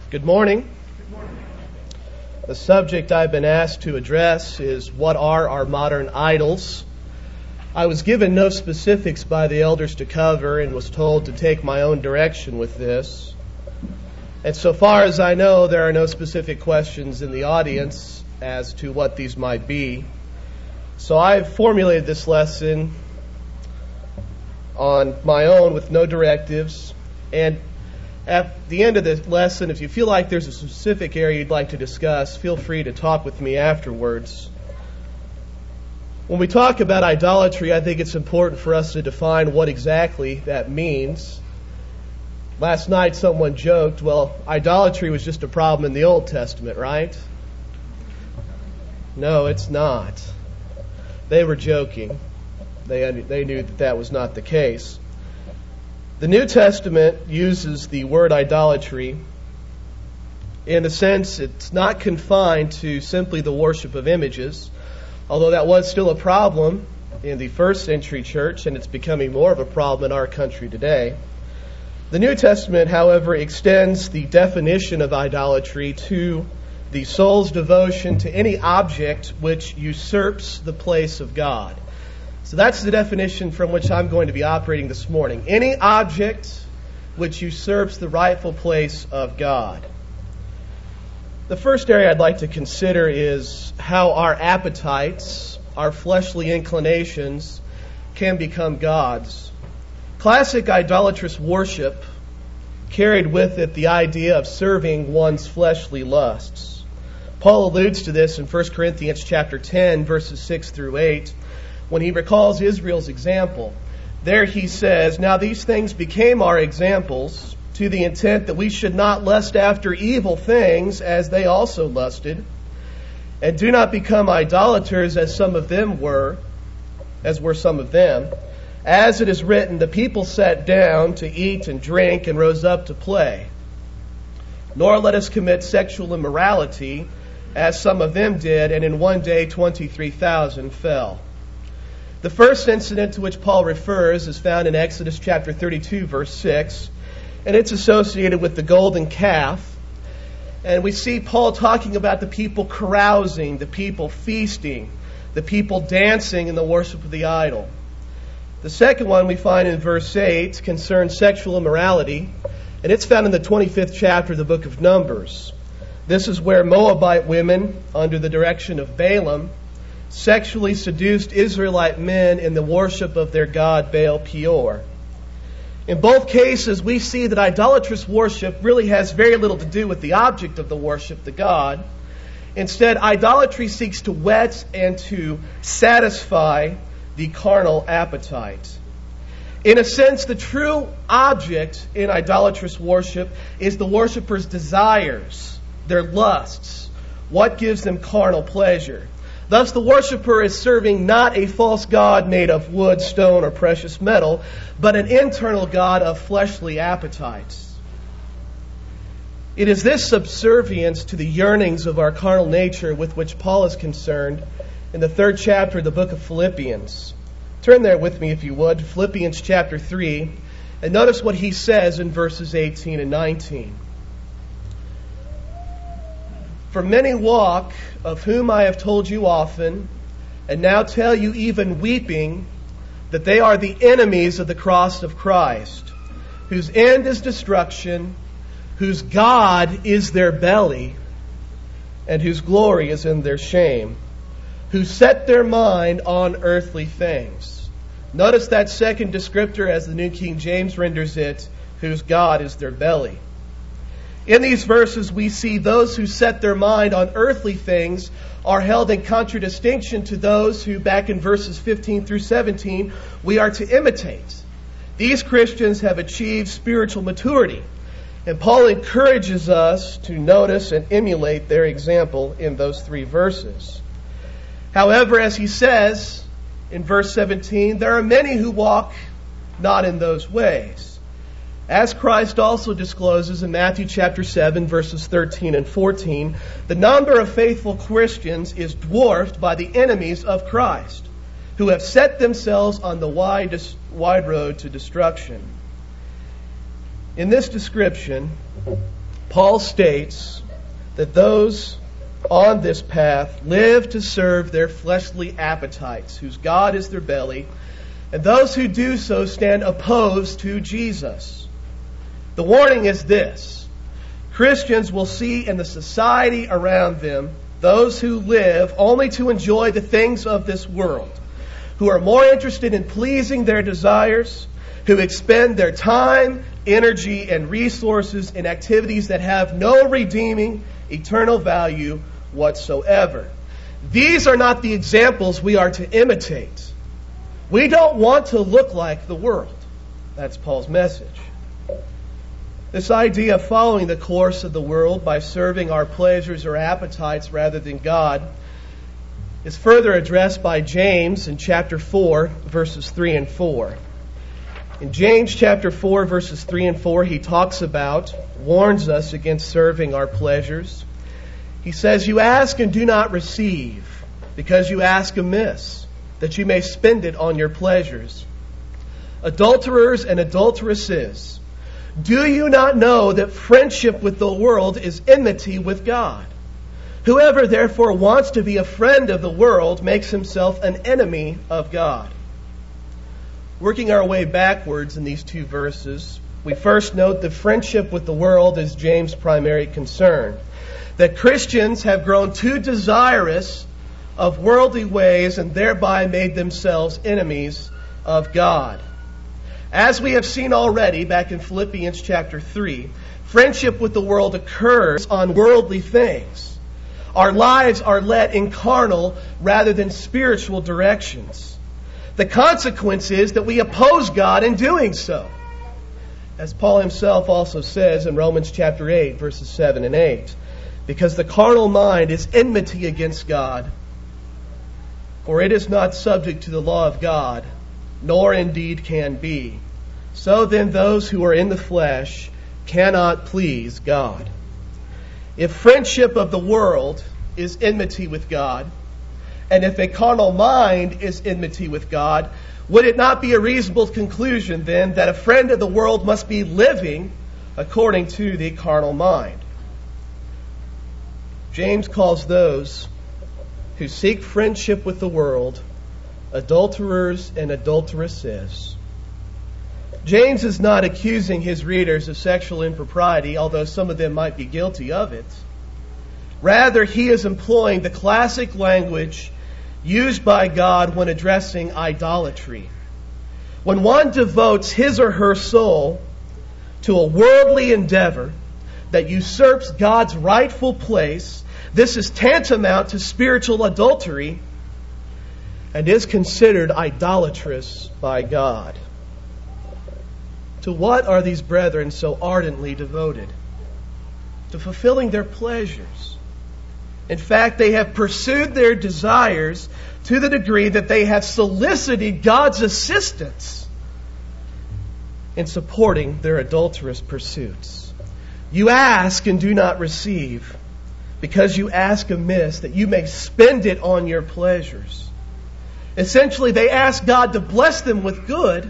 Good morning. The subject I've been asked to address is, what are our modern idols? I was given no specifics by the elders to cover and was told to take my own direction with this. And so far as I know, there are no specific questions in the audience as to what these might be. So I've formulated this lesson on my own with no directives. And at the end of the lesson, if you feel like there's a specific area you'd like to discuss, feel free to talk with me afterwards. When we talk about idolatry, I think it's important for us to define what exactly that means. Last night someone joked, well, idolatry was just a problem in the Old Testament, right? No, it's not. They were joking. They knew that was not the case. The New Testament uses the word idolatry in the sense it's not confined to simply the worship of images, although that was still a problem in the first century church, and it's becoming more of a problem in our country today. The New Testament, however, extends the definition of idolatry to the soul's devotion to any object which usurps the place of God. So that's the definition from which I'm going to be operating this morning. Any object which usurps the rightful place of God. The first area I'd like to consider is how our appetites, our fleshly inclinations, can become gods. Classic idolatrous worship carried with it the idea of serving one's fleshly lusts. Paul alludes to this in 1 Corinthians chapter 10, verses 6 through 8. When he recalls Israel's example, there he says, "Now these things became our examples, to the intent that we should not lust after evil things as they also lusted, and do not become idolaters as some of them were, as were some of them. As it is written, the people sat down to eat and drink and rose up to play. Nor let us commit sexual immorality, as some of them did, and in one day 23,000 fell." The first incident to which Paul refers is found in Exodus chapter 32, verse 6, and it's associated with the golden calf. And we see Paul talking about the people carousing, the people feasting, the people dancing in the worship of the idol. The second one we find in verse 8 concerns sexual immorality, and it's found in the 25th chapter of the book of Numbers. This is where Moabite women, under the direction of Balaam, sexually seduced Israelite men in the worship of their god Baal Peor. In both cases, we see that idolatrous worship really has very little to do with the object of the worship, the god. Instead, idolatry seeks to whet and to satisfy the carnal appetite. In a sense, the true object in idolatrous worship is the worshiper's desires, their lusts, what gives them carnal pleasure. Thus, the worshiper is serving not a false god made of wood, stone, or precious metal, but an internal god of fleshly appetites. It is this subservience to the yearnings of our carnal nature with which Paul is concerned in the 3rd chapter of the book of Philippians. Turn there with me, if you would, Philippians chapter 3, and notice what he says in verses 18 and 19. "For many walk, of whom I have told you often, and now tell you even weeping, that they are the enemies of the cross of Christ, whose end is destruction, whose God is their belly, and whose glory is in their shame, who set their mind on earthly things." Notice that second descriptor, as the New King James renders it, whose God is their belly. In these verses, we see those who set their mind on earthly things are held in contradistinction to those who, back in verses 15 through 17, we are to imitate. These Christians have achieved spiritual maturity, and Paul encourages us to notice and emulate their example in those 3 verses. However, as he says in verse 17, there are many who walk not in those ways. As Christ also discloses in Matthew chapter 7, verses 13 and 14, the number of faithful Christians is dwarfed by the enemies of Christ, who have set themselves on the wide road to destruction. In this description, Paul states that those on this path live to serve their fleshly appetites, whose God is their belly, and those who do so stand opposed to Jesus. The warning is this: Christians will see in the society around them those who live only to enjoy the things of this world, who are more interested in pleasing their desires, who expend their time, energy, and resources in activities that have no redeeming, eternal value whatsoever. These are not the examples we are to imitate. We don't want to look like the world. That's Paul's message. This idea of following the course of the world by serving our pleasures or appetites rather than God is further addressed by James in chapter 4, verses 3 and 4. In James chapter 4, verses 3 and 4, he warns us against serving our pleasures. He says, "You ask and do not receive, because you ask amiss, that you may spend it on your pleasures. Adulterers and adulteresses, do you not know that friendship with the world is enmity with God? Whoever therefore wants to be a friend of the world makes himself an enemy of God." Working our way backwards in these two verses, we first note that friendship with the world is James' primary concern. That Christians have grown too desirous of worldly ways and thereby made themselves enemies of God. As we have seen already back in Philippians chapter 3, friendship with the world occurs on worldly things. Our lives are led in carnal rather than spiritual directions. The consequence is that we oppose God in doing so. As Paul himself also says in Romans chapter 8, verses 7 and 8, because the carnal mind is enmity against God, for it is not subject to the law of God, nor indeed can be. So then those who are in the flesh cannot please God. If friendship of the world is enmity with God, and if a carnal mind is enmity with God, would it not be a reasonable conclusion then that a friend of the world must be living according to the carnal mind? James calls those who seek friendship with the world adulterers and adulteresses. James is not accusing his readers of sexual impropriety, although some of them might be guilty of it. Rather, he is employing the classic language used by God when addressing idolatry. When one devotes his or her soul to a worldly endeavor that usurps God's rightful place, this is tantamount to spiritual adultery and is considered idolatrous by God. To what are these brethren so ardently devoted? To fulfilling their pleasures. In fact, they have pursued their desires to the degree that they have solicited God's assistance in supporting their adulterous pursuits. You ask and do not receive, because you ask amiss, that you may spend it on your pleasures. Essentially, they ask God to bless them with good,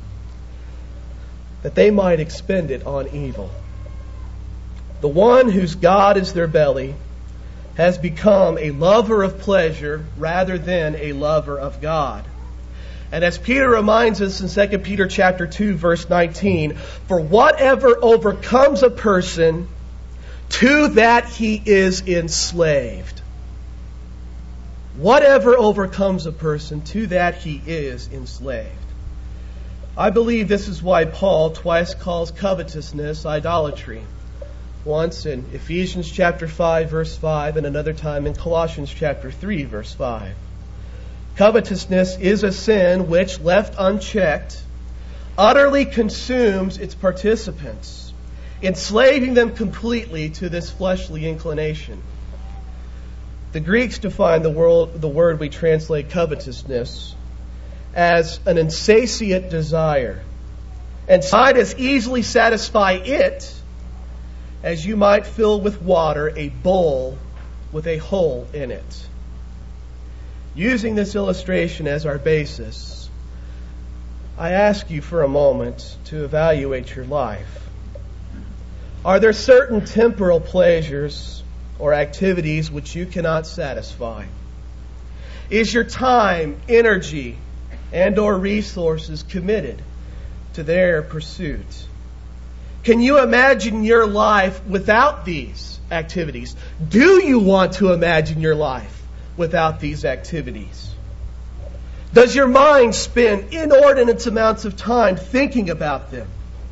that they might expend it on evil. The one whose God is their belly has become a lover of pleasure rather than a lover of God. And as Peter reminds us in 2 Peter chapter 2, verse 19, for whatever overcomes a person, to that he is enslaved. Whatever overcomes a person, to that he is enslaved. I believe this is why Paul twice calls covetousness idolatry. Once in Ephesians chapter 5, verse 5, and another time in Colossians chapter 3, verse 5. Covetousness is a sin which, left unchecked, utterly consumes its participants, enslaving them completely to this fleshly inclination. The Greeks define the word we translate covetousness as an insatiate desire, and might as easily satisfy it as you might fill with water a bowl with a hole in it. Using this illustration as our basis, I ask you for a moment to evaluate your life. Are there certain temporal pleasures or activities which you cannot satisfy? Is your time, energy, and or resources committed to their pursuit? Can you imagine your life without these activities? Do you want to imagine your life without these activities? Does your mind spend inordinate amounts of time thinking about them?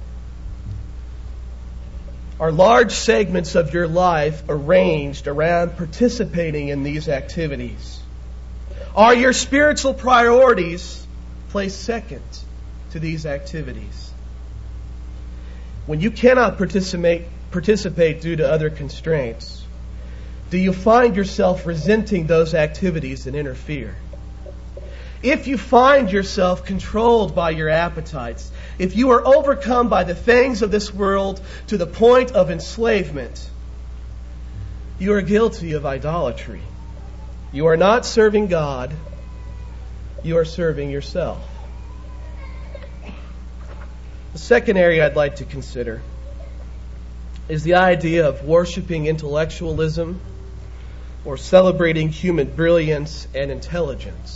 Are large segments of your life arranged around participating in these activities? Are your spiritual priorities placed second to these activities? When you cannot participate due to other constraints, do you find yourself resenting those activities that interfere? If you find yourself controlled by your appetites, if you are overcome by the things of this world to the point of enslavement, you are guilty of idolatry. You are not serving God, you are serving yourself. The second area I'd like to consider is the idea of worshiping intellectualism or celebrating human brilliance and intelligence.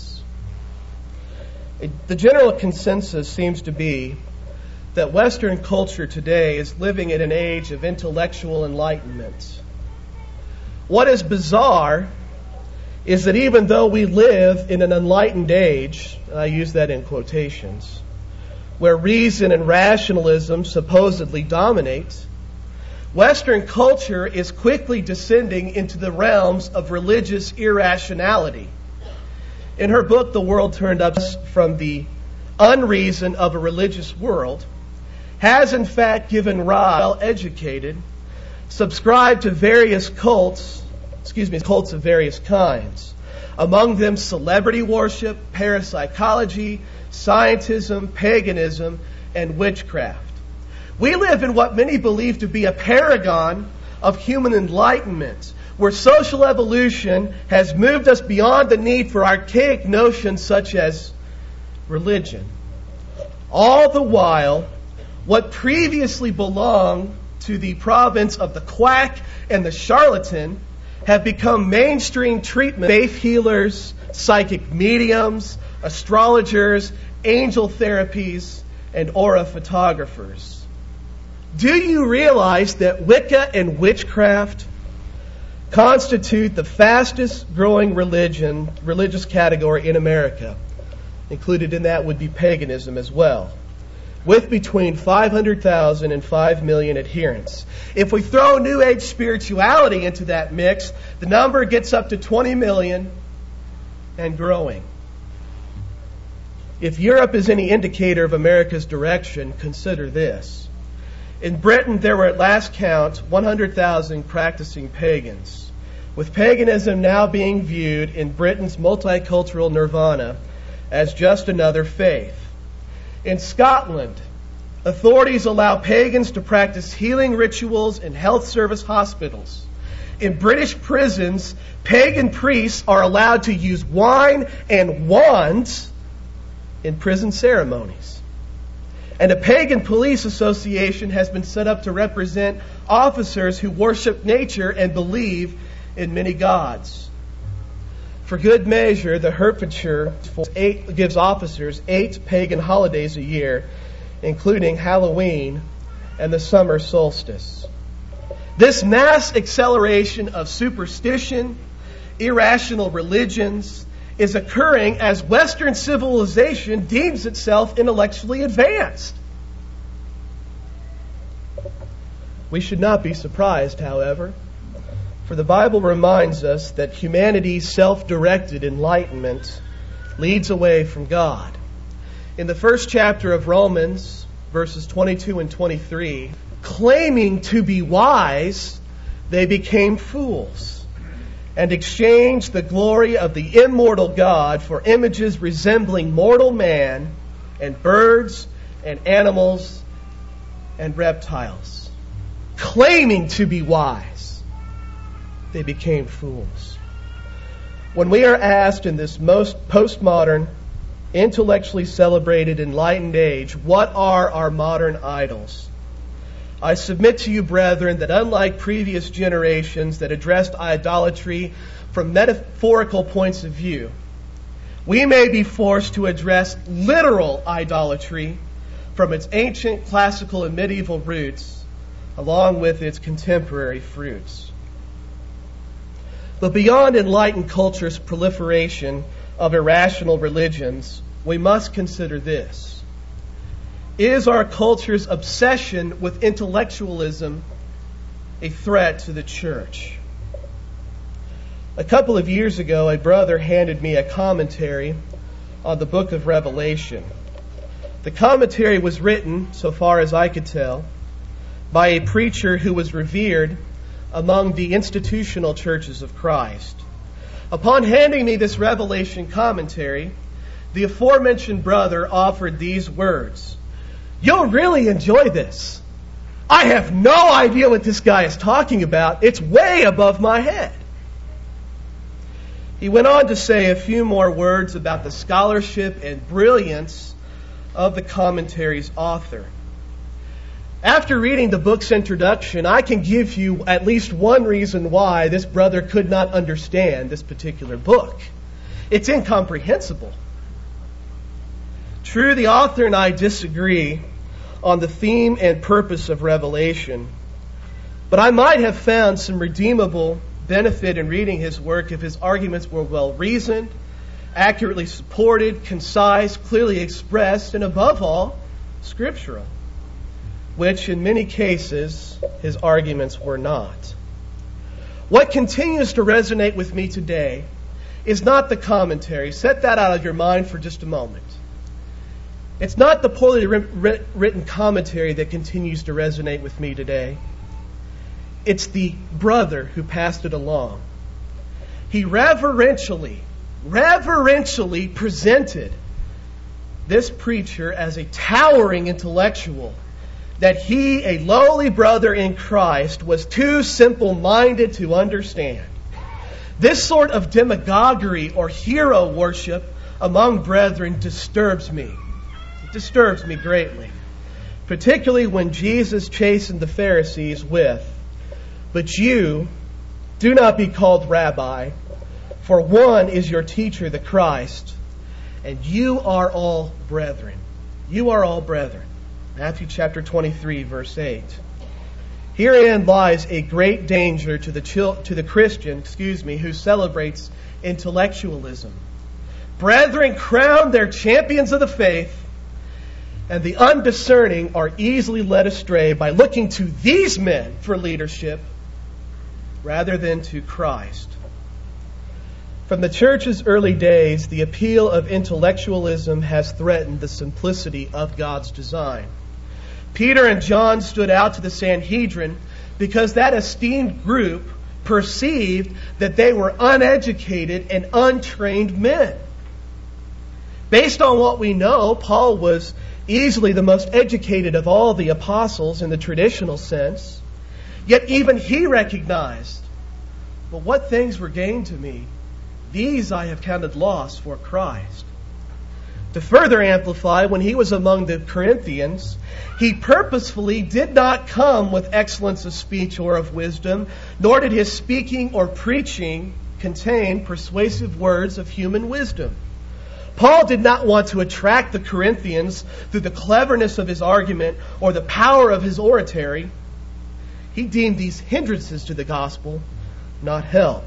The general consensus seems to be that Western culture today is living in an age of intellectual enlightenment. What is bizarre is that even though we live in an enlightened age, and I use that in quotations, where reason and rationalism supposedly dominate, Western culture is quickly descending into the realms of religious irrationality. In her book, The World Turned Up from the Unreason of a Religious World, has in fact given rise, well-educated, subscribed to various cults of various kinds. Among them, celebrity worship, parapsychology, scientism, paganism, and witchcraft. We live in what many believe to be a paragon of human enlightenment, where social evolution has moved us beyond the need for archaic notions such as religion. All the while, what previously belonged to the province of the quack and the charlatan have become mainstream treatment. Faith healers, psychic mediums, astrologers, angel therapies, and aura photographers. Do you realize that Wicca and witchcraft constitute the fastest growing religious category in America? Included in that would be paganism as well, with between 500,000 and 5 million adherents. If we throw New Age spirituality into that mix, the number gets up to 20 million and growing. If Europe is any indicator of America's direction, consider this. In Britain, there were at last count 100,000 practicing pagans, with paganism now being viewed in Britain's multicultural nirvana as just another faith. In Scotland, authorities allow pagans to practice healing rituals in health service hospitals. In British prisons, pagan priests are allowed to use wine and wands in prison ceremonies. And a pagan police association has been set up to represent officers who worship nature and believe in many gods. For good measure, the Hertfordshire gives officers 8 pagan holidays a year, including Halloween and the summer solstice. This mass acceleration of superstition, irrational religions, is occurring as Western civilization deems itself intellectually advanced. We should not be surprised, however, for the Bible reminds us that humanity's self-directed enlightenment leads away from God. In the first chapter of Romans, verses 22 and 23, claiming to be wise, they became fools and exchanged the glory of the immortal God for images resembling mortal man and birds and animals and reptiles. Claiming to be wise, they became fools. When we are asked in this most postmodern, intellectually celebrated, enlightened age, what are our modern idols? I submit to you, brethren, that unlike previous generations that addressed idolatry from metaphorical points of view, we may be forced to address literal idolatry from its ancient, classical, and medieval roots, along with its contemporary fruits. But beyond enlightened culture's proliferation of irrational religions, we must consider this. Is our culture's obsession with intellectualism a threat to the church? A couple of years ago, a brother handed me a commentary on the book of Revelation. The commentary was written, so far as I could tell, by a preacher who was revered among the institutional churches of Christ. Upon handing me this Revelation commentary, the aforementioned brother offered these words: "You'll really enjoy this. I have no idea what this guy is talking about. It's way above my head." He went on to say a few more words about the scholarship and brilliance of the commentary's author. After reading the book's introduction, I can give you at least one reason why this brother could not understand this particular book. It's incomprehensible. True, the author and I disagree on the theme and purpose of Revelation, but I might have found some redeemable benefit in reading his work if his arguments were well reasoned, accurately supported, concise, clearly expressed, and above all, scriptural, which in many cases his arguments were not. What continues to resonate with me today is not the commentary. Set that out of your mind for just a moment. It's not the poorly written commentary that continues to resonate with me today. It's the brother who passed it along. He reverentially presented this preacher as a towering intellectual, that he, a lowly brother in Christ, was too simple-minded to understand. This sort of demagoguery or hero worship among brethren disturbs me. It disturbs me greatly, particularly when Jesus chastened the Pharisees with, "But you do not be called rabbi, for one is your teacher, the Christ, and you are all brethren." You are all brethren. Matthew chapter 23, verse 8. Herein lies a great danger to the Christian, who celebrates intellectualism. Brethren crown their champions of the faith, and the undiscerning are easily led astray by looking to these men for leadership rather than to Christ. From the church's early days, the appeal of intellectualism has threatened the simplicity of God's design. Peter and John stood out to the Sanhedrin because that esteemed group perceived that they were uneducated and untrained men. Based on what we know, Paul was easily the most educated of all the apostles in the traditional sense. Yet even he recognized, "But what things were gained to me, these I have counted loss for Christ." To further amplify, when he was among the Corinthians, he purposefully did not come with excellence of speech or of wisdom, nor did his speaking or preaching contain persuasive words of human wisdom. Paul did not want to attract the Corinthians through the cleverness of his argument or the power of his oratory. He deemed these hindrances to the gospel, not help.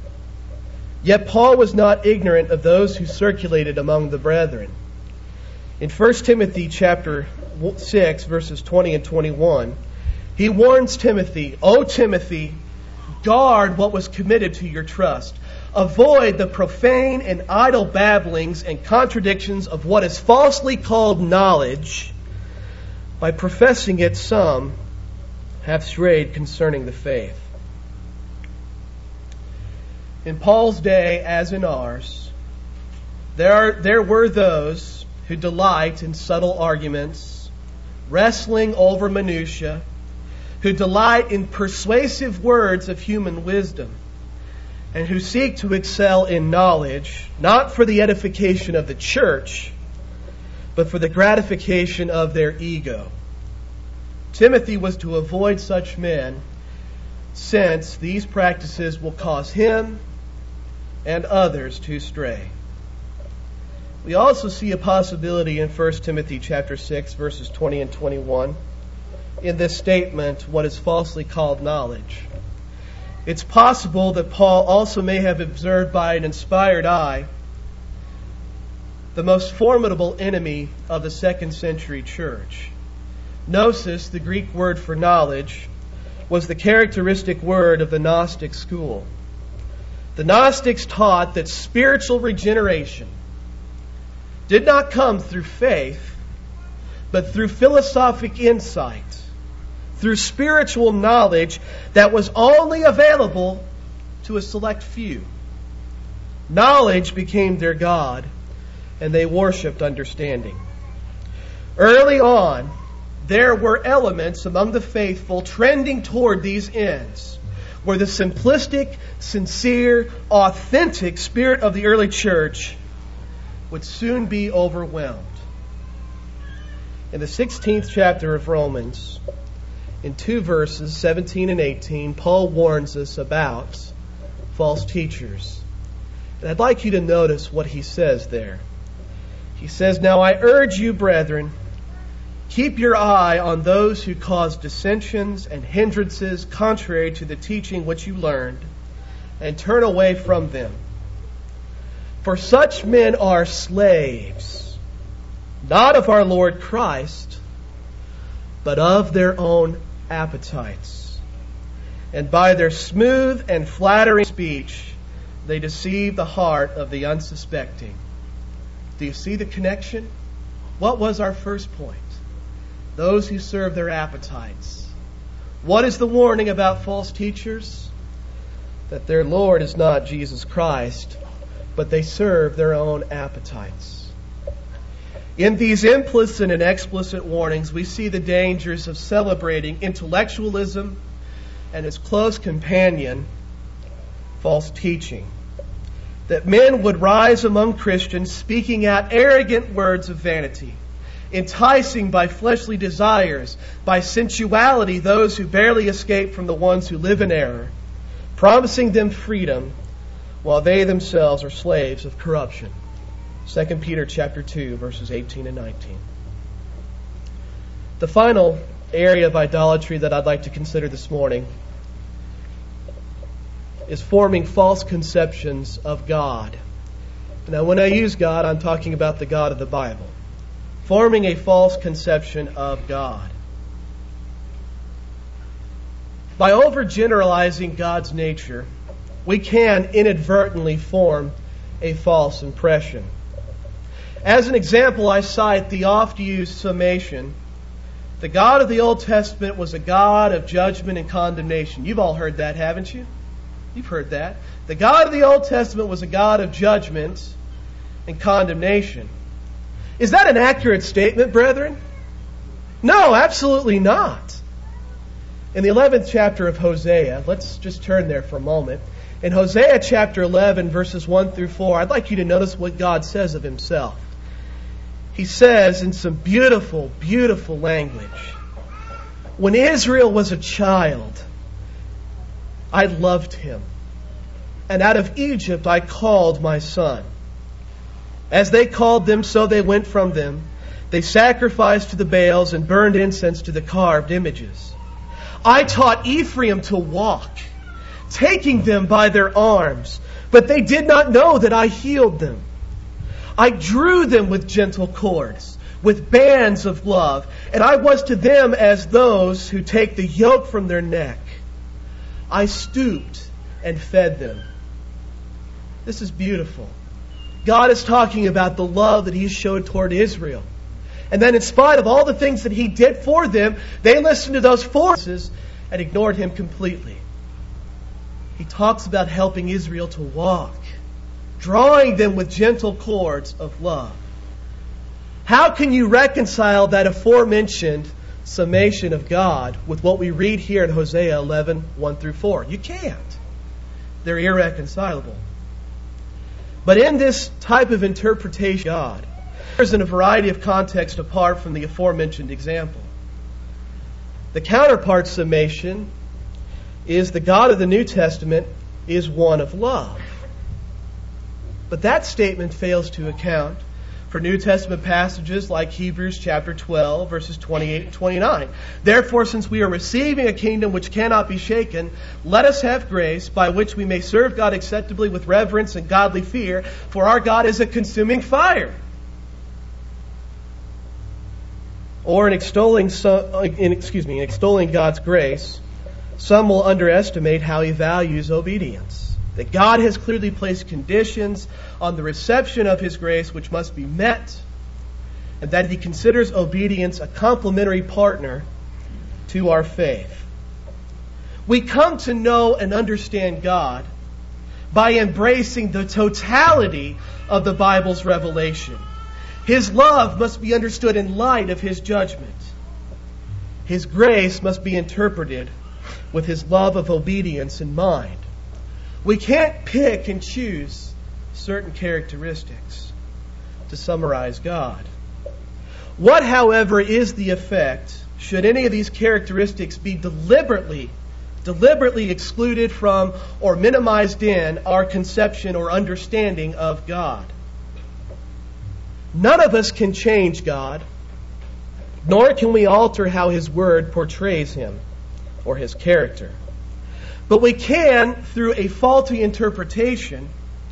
Yet Paul was not ignorant of those who circulated among the brethren. In 1 Timothy chapter 6, verses 20 and 21, he warns Timothy, "O Timothy, guard what was committed to your trust. Avoid the profane and idle babblings and contradictions of what is falsely called knowledge. By professing it, some have strayed concerning the faith." In Paul's day, as in ours, there were those who delight in subtle arguments, wrestling over minutiae, who delight in persuasive words of human wisdom, and who seek to excel in knowledge, not for the edification of the church, but for the gratification of their ego. Timothy was to avoid such men, since these practices will cause him and others to stray. We also see a possibility in 1 Timothy chapter 6, verses 20 and 21, in this statement, what is falsely called knowledge. It's possible that Paul also may have observed by an inspired eye the most formidable enemy of the second century church. Gnosis, the Greek word for knowledge, was the characteristic word of the Gnostic school. The Gnostics taught that spiritual regeneration did not come through faith, but through philosophic insight, through spiritual knowledge that was only available to a select few. Knowledge became their God, and they worshipped understanding. Early on, there were elements among the faithful trending toward these ends, where the simplistic, sincere, authentic spirit of the early church would soon be overwhelmed. In the 16th chapter of Romans, in 2 verses, 17 and 18, Paul warns us about false teachers. And I'd like you to notice what he says there. He says, "Now I urge you, brethren, keep your eye on those who cause dissensions and hindrances contrary to the teaching which you learned, and turn away from them. For such men are slaves, not of our Lord Christ, but of their own appetites. And by their smooth and flattering speech, they deceive the heart of the unsuspecting." Do you see the connection? What was our first point? Those who serve their appetites. What is the warning about false teachers? That their Lord is not Jesus Christ, but they serve their own appetites. In these implicit and explicit warnings, we see the dangers of celebrating intellectualism and its close companion, false teaching. That men would rise among Christians speaking out arrogant words of vanity, enticing by fleshly desires, by sensuality those who barely escape from the ones who live in error, promising them freedom while they themselves are slaves of corruption. 2 Peter chapter 2, verses 18 and 19. The final area of idolatry that I'd like to consider this morning is forming false conceptions of God. Now, when I use God, I'm talking about the God of the Bible. Forming a false conception of God. By overgeneralizing God's nature, we can inadvertently form a false impression. As an example, I cite the oft-used summation. The God of the Old Testament was a God of judgment and condemnation. You've all heard that, haven't you? You've heard that. The God of the Old Testament was a God of judgment and condemnation. Is that an accurate statement, brethren? No, absolutely not. In the 11th chapter of Hosea, let's just turn there for a moment. In Hosea chapter 11, verses 1 through 4, I'd like you to notice what God says of Himself. He says in some beautiful, beautiful language, "When Israel was a child, I loved him, and out of Egypt I called my son. As they called them, so they went from them. They sacrificed to the Baals and burned incense to the carved images. I taught Ephraim to walk, taking them by their arms, but they did not know that I healed them. I drew them with gentle cords, with bands of love, and I was to them as those who take the yoke from their neck. I stooped and fed them." This is beautiful. God is talking about the love that He showed toward Israel. And then in spite of all the things that He did for them, they listened to those forces and ignored Him completely. He talks about helping Israel to walk, drawing them with gentle cords of love. How can you reconcile that aforementioned summation of God with what we read here in Hosea 11, 1 through 4? You can't. They're irreconcilable. But in this type of interpretation of God, there's in a variety of contexts apart from the aforementioned example. The counterpart summation is the God of the New Testament is one of love. But that statement fails to account for New Testament passages like Hebrews chapter 12, verses 28 and 29. Therefore, since we are receiving a kingdom which cannot be shaken, let us have grace by which we may serve God acceptably with reverence and godly fear, for our God is a consuming fire. Or in extolling God's grace, some will underestimate how He values obedience. That God has clearly placed conditions on the reception of His grace which must be met, and that He considers obedience a complementary partner to our faith. We come to know and understand God by embracing the totality of the Bible's revelation. His love must be understood in light of His judgment. His grace must be interpreted with His love of obedience in mind. We can't pick and choose certain characteristics to summarize God. What, however, is the effect should any of these characteristics be deliberately excluded from or minimized in our conception or understanding of God? None of us can change God, nor can we alter how His Word portrays Him or His character. But we can, through a faulty interpretation,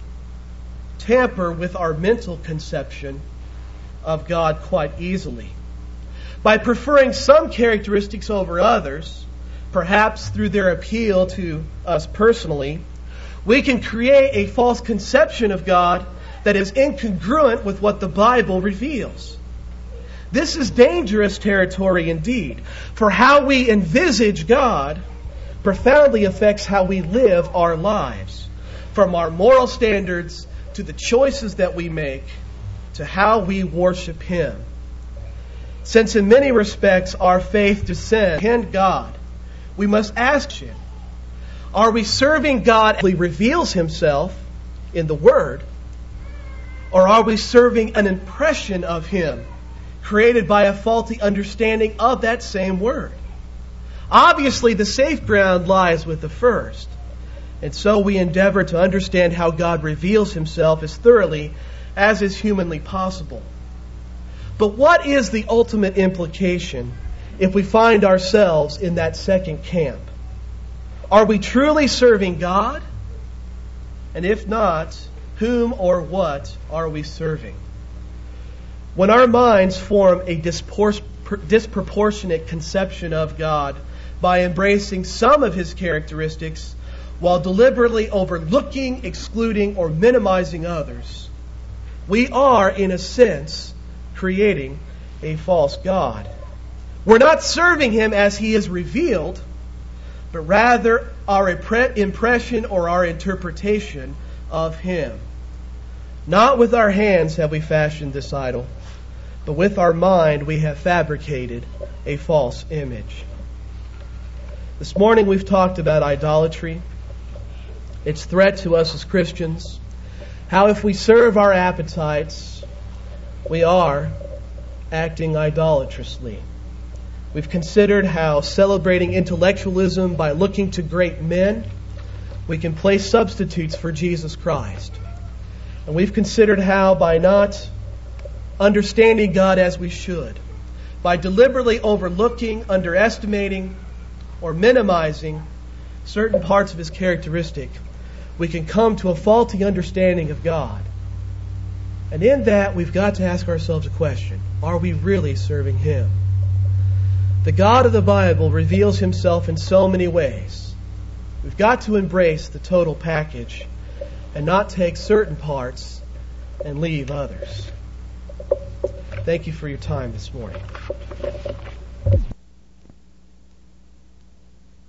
tamper with our mental conception of God quite easily. By preferring some characteristics over others, perhaps through their appeal to us personally, we can create a false conception of God that is incongruent with what the Bible reveals. This is dangerous territory indeed, for how we envisage God profoundly affects how we live our lives, from our moral standards to the choices that we make to how we worship Him. Since in many respects our faith descends in God, we must ask Him, are we serving God as He reveals Himself in the Word, or are we serving an impression of Him created by a faulty understanding of that same Word? Obviously, the safe ground lies with the first. And so we endeavor to understand how God reveals Himself as thoroughly as is humanly possible. But what is the ultimate implication if we find ourselves in that second camp? Are we truly serving God? And if not, whom or what are we serving? When our minds form a disproportionate conception of God by embracing some of His characteristics while deliberately overlooking, excluding, or minimizing others, we are, in a sense, creating a false God. We're not serving Him as He is revealed, but rather our impression or our interpretation of Him. Not with our hands have we fashioned this idol, but with our mind we have fabricated a false image. This morning we've talked about idolatry, its threat to us as Christians, how if we serve our appetites, we are acting idolatrously. We've considered how celebrating intellectualism by looking to great men, we can place substitutes for Jesus Christ. And we've considered how by not understanding God as we should, by deliberately overlooking, underestimating, or minimizing certain parts of His characteristic, we can come to a faulty understanding of God. And in that, we've got to ask ourselves a question. Are we really serving Him? The God of the Bible reveals Himself in so many ways. We've got to embrace the total package and not take certain parts and leave others. Thank you for your time this morning.